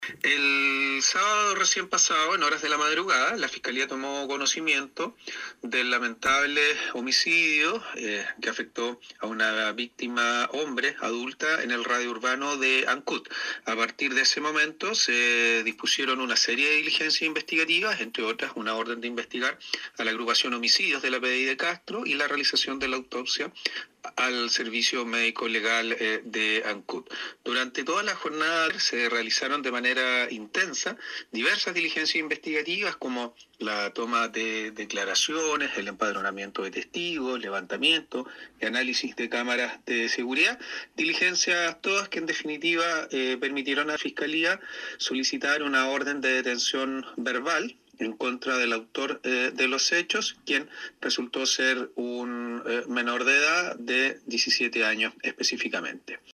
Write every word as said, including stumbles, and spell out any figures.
El sábado recién pasado, en horas de la madrugada, la Fiscalía tomó conocimiento del lamentable homicidio eh, que afectó a una víctima hombre adulta en el radio urbano de Ancud. A partir de ese momento se dispusieron una serie de diligencias investigativas, entre otras una orden de investigar a la agrupación homicidios de la P D I de Castro y la realización de la autopsia al servicio médico legal eh, de Ancud. Durante toda la jornada se realizaron de manera intensa diversas diligencias investigativas como la toma de declaraciones, el empadronamiento de testigos, levantamiento y análisis de cámaras de seguridad, diligencias todas que en definitiva eh, permitieron a la Fiscalía solicitar una orden de detención verbal en contra del autor eh, de los hechos, quien resultó ser un eh, menor de edad de diecisiete años específicamente.